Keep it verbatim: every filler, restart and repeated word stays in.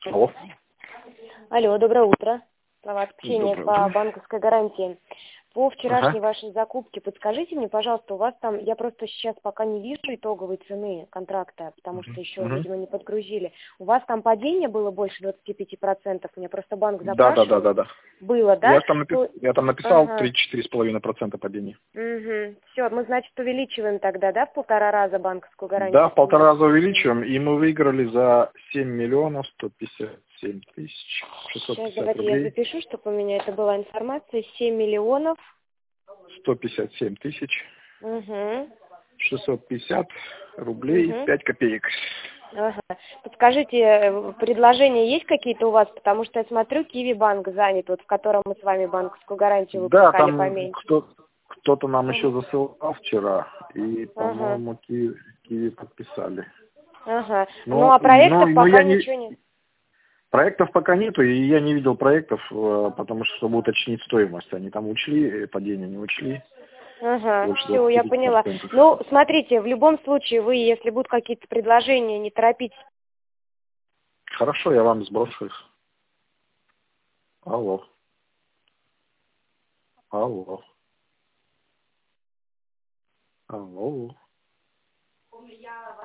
Алло. Алло, доброе утро. Слова общения Доброе по утро. банковской гарантии. По Ага. вчерашней вашей закупке подскажите мне, пожалуйста, у вас там, я просто сейчас пока не вижу итоговой цены контракта, потому что еще, Угу. видимо, не подгрузили. У вас там падение было больше двадцати пяти процентов? Меня просто банк Да, да, да, запрашивал. да, да. Было, да? Я там, напи- То- я там написал Ага. три-четыре с половиной процента падения. Угу. Все, мы, значит, увеличиваем тогда, да, в полтора раза банковскую Да, гарантию в полтора сумму? раза увеличиваем, и мы выиграли за семь миллионов сто пятьдесят семь тысяч шестьсот Сейчас пятьдесят давайте я рублей. запишу, чтобы у меня это была информация. семь миллионов. сто пятьдесят семь тысяч Угу. шестьсот пятьдесят рублей Угу. пять копеек. Ага. Подскажите, э, предложения есть какие-то у вас? Потому что я смотрю, Киви банк занят, вот в котором мы с вами банковскую гарантию Да, выпускали там поменьше. кто, кто-то нам еще Ага. засылал вчера, и, Ага. по-моему, Киви, Киви подписали. Ага. Ну Но, а но, проектов но пока я не... ничего нет. Проектов пока нету, и я не видел проектов, э, потому что, чтобы уточнить стоимость, они там учли, э, падение не учли, Ага, больше все, я двадцати пяти поняла. процентов. Ну, смотрите, в любом случае, вы, если будут какие-то предложения, не торопитесь. Хорошо, я вам сброшу их. Алло, алло, алло.